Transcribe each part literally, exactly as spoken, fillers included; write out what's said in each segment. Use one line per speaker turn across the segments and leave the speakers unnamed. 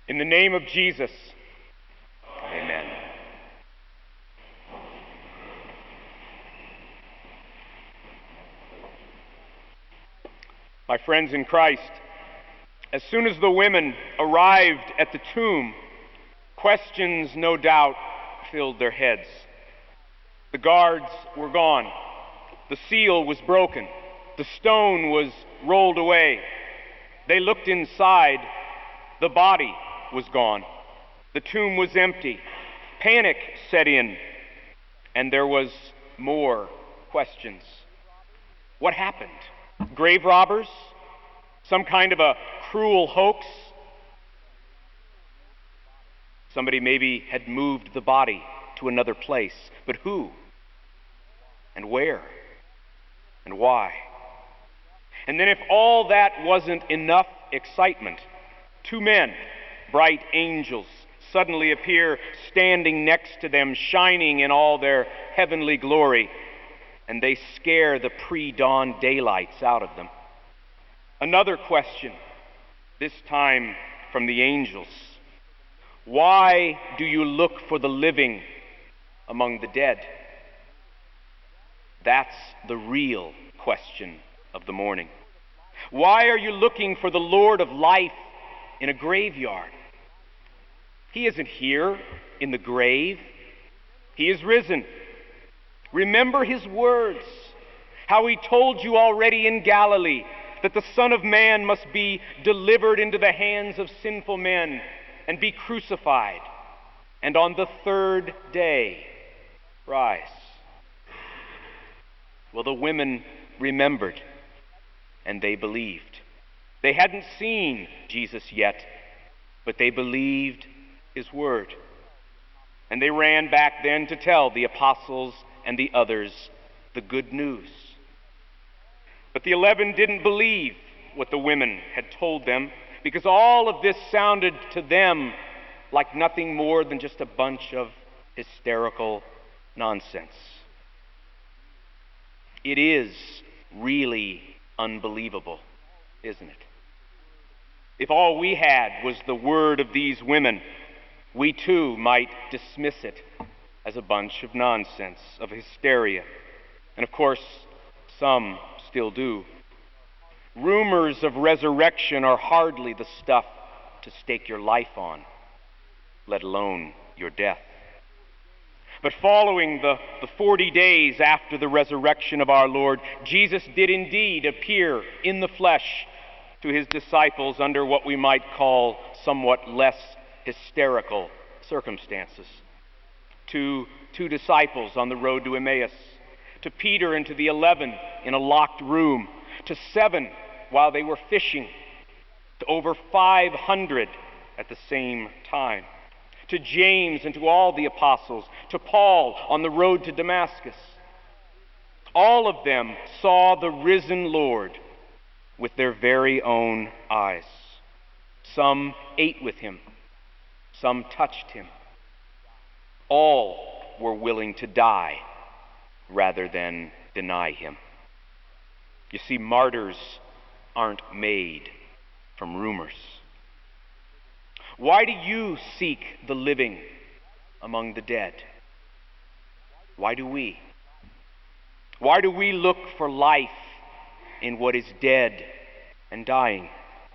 In the name of Jesus, amen. My friends in Christ, as soon as the women arrived at the tomb, questions, no doubt, filled their heads. The guards were gone. The seal was broken. The stone was rolled away. They looked inside. The body was gone. The tomb was empty. Panic set in, and there was more questions. What happened? Grave robbers? Some kind of a cruel hoax? Somebody maybe had moved the body to another place, but who? And where? And why? And then if all that wasn't enough excitement, two men, bright angels, suddenly appear standing next to them, shining in all their heavenly glory, and they scare the pre-dawn daylights out of them. Another question, this time from the angels. Why do you look for the living among the dead? That's the real question of the morning. Why are you looking for the Lord of life in a graveyard? He isn't here in the grave. He is risen. Remember his words, how he told you already in Galilee that the Son of Man must be delivered into the hands of sinful men and be crucified, and on the third day rise. Well, the women remembered, and they believed. They hadn't seen Jesus yet, but they believed his word. And they ran back then to tell the apostles and the others the good news. But the eleven didn't believe what the women had told them, because all of this sounded to them like nothing more than just a bunch of hysterical nonsense. It is really unbelievable, isn't it? If all we had was the word of these women, we too might dismiss it as a bunch of nonsense, of hysteria. And of course, some still do. Rumors of resurrection are hardly the stuff to stake your life on, let alone your death. But following the, the forty days after the resurrection of our Lord, Jesus did indeed appear in the flesh to his disciples under what we might call somewhat less hysterical circumstances. To two disciples on the road to Emmaus, to Peter and to the eleven in a locked room, to seven while they were fishing, to over five hundred at the same time, to James and to all the apostles, to Paul on the road to Damascus. All of them saw the risen Lord with their very own eyes. Some ate with him. Some touched him. All were willing to die rather than deny him. You see, martyrs aren't made from rumors. Why do you seek the living among the dead? Why do we? Why do we look for life in what is dead and dying?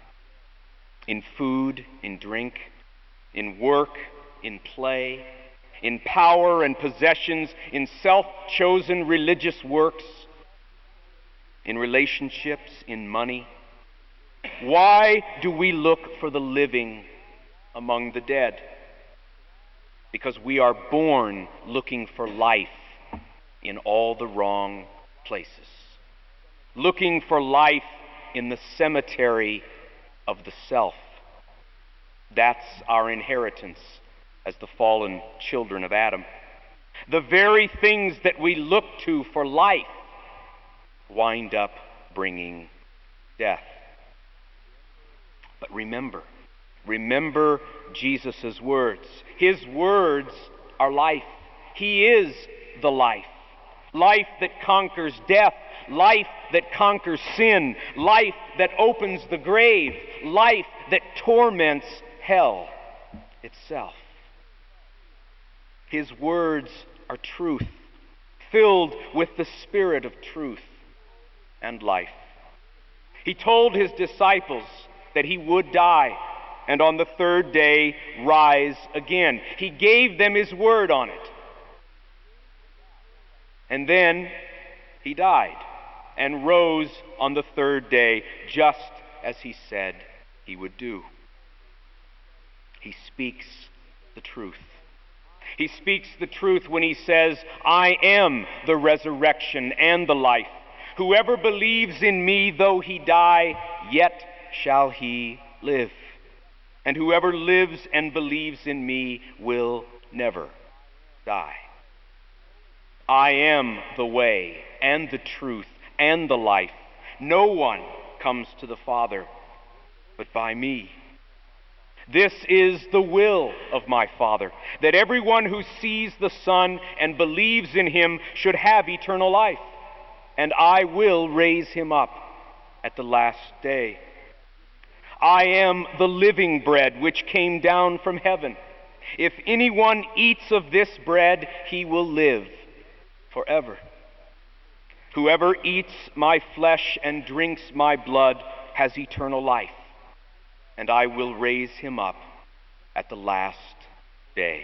In food, in drink, in work, in play, in power and possessions, in self-chosen religious works, in relationships, in money. Why do we look for the living among the dead? Because we are born looking for life in all the wrong places. Looking for life in the cemetery of the self. That's our inheritance as the fallen children of Adam. The very things that we look to for life wind up bringing death. But remember, remember Jesus' words. His words are life. He is the life. Life that conquers death. Life that conquers sin. Life that opens the grave. Life that torments hell. itself. His words are truth, filled with the Spirit of truth and life. He told his disciples that he would die and on the third day rise again. He gave them his word on it. And then he died and rose on the third day, just as he said he would do. He speaks the truth. He speaks the truth when he says, I am the resurrection and the life. Whoever believes in me, though he die, yet shall he live. And whoever lives and believes in me will never die. I am the way and the truth and the life. No one comes to the Father but by me. This is the will of my Father, that everyone who sees the Son and believes in him should have eternal life, and I will raise him up at the last day. I am the living bread which came down from heaven. If anyone eats of this bread, he will live forever. Whoever eats my flesh and drinks my blood has eternal life, and I will raise him up at the last day.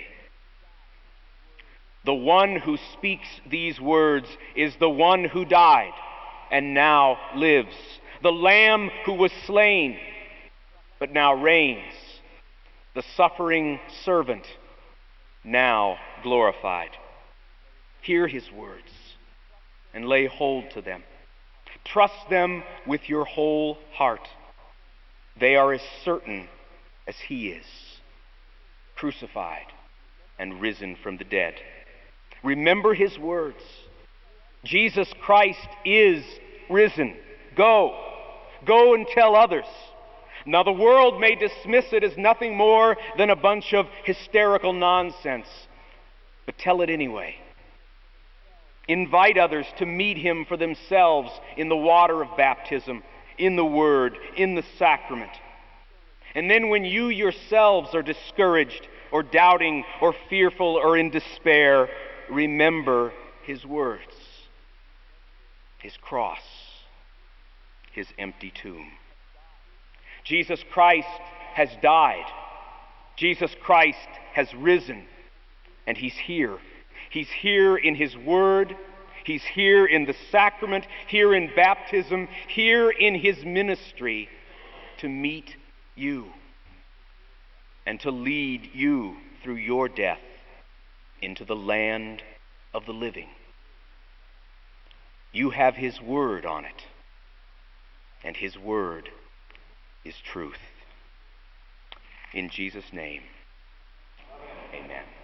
The one who speaks these words is the one who died and now lives, the Lamb who was slain but now reigns, the suffering servant now glorified. Hear his words and lay hold to them. Trust them with your whole heart. They are as certain as he is, crucified and risen from the dead. Remember his words. Jesus Christ is risen. Go. Go and tell others. Now the world may dismiss it as nothing more than a bunch of hysterical nonsense, but tell it anyway. Invite others to meet him for themselves in the water of baptism, in the Word, in the sacrament. And then when you yourselves are discouraged or doubting or fearful or in despair, remember his words, his cross, his empty tomb. Jesus Christ has died. Jesus Christ has risen. And he's here. He's here in his word. He's here in the sacrament, here in baptism, here in his ministry to meet you and to lead you through your death into the land of the living. You have his word on it, and his word is truth. In Jesus' name, amen.